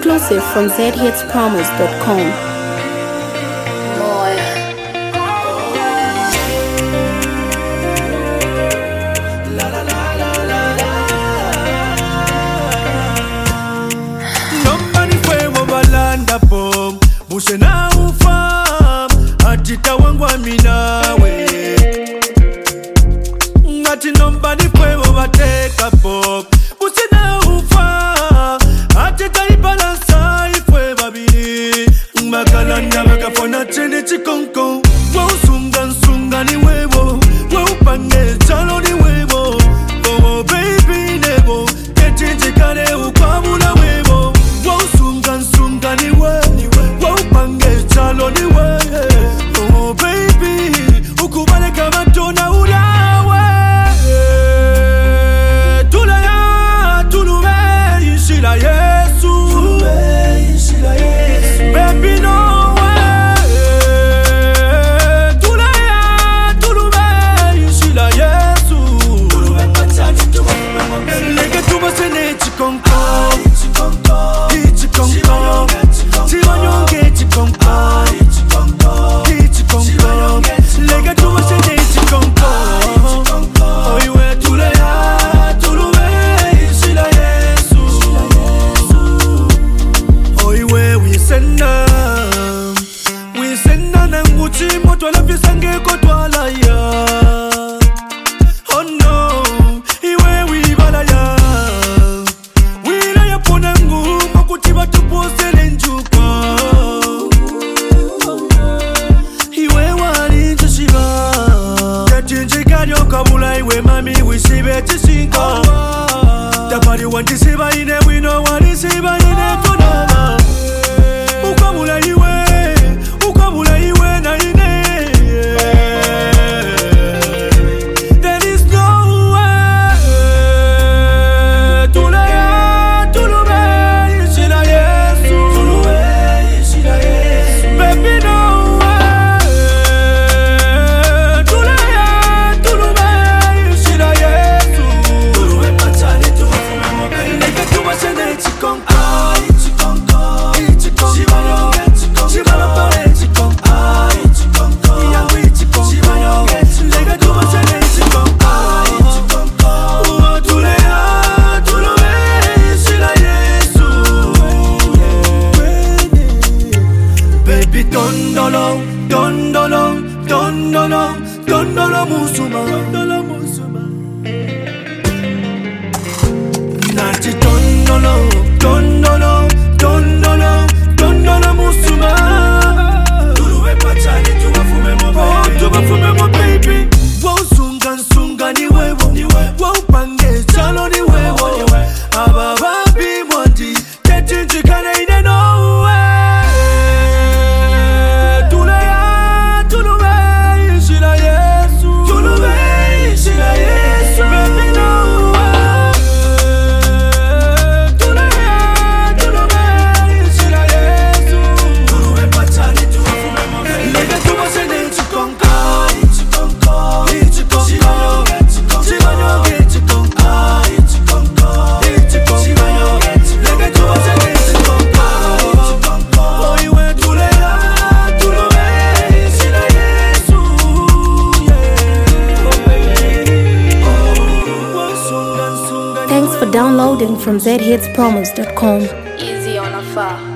Exclusive from zhitspromos.com. Bushe na ufam Atita wangu aminawe Ngati nobody fwewo bateka pop Bushe na ufam Atita ibalansa ifwe babiri Makalanda makafona chene chikonko Wa usunga ni webo Wa upange chalo ni webo Oh baby nebo Kechinjikane ukwamula webo Wa usunga ni webo Chalo ni we, oh baby, ukubale kama tona ulawe. Tulaya, tulume, ishila Yesu. Baby no way. Tulaya, tulume, ishila Yesu. Lege tubasene chikonko, chikonko, chibanyonge chikonko. Mami, we see better single. The body want to see by in we know what is see by in it for now. Ukamula iwe na ine. There is no way. Tulume, ishila Yesu. Baby no. Dondolo musuma. Nati dondolo musuma. Tuluwe pachani tuwafume mo baby. Oh, tuwafume mo baby. Wa usunga ni wewo. Wa upange chalo ni wewo. Abababi mwandi. Kechinjikane ine no way. Thanks for downloading from zhitspromos.com. Easy on a far.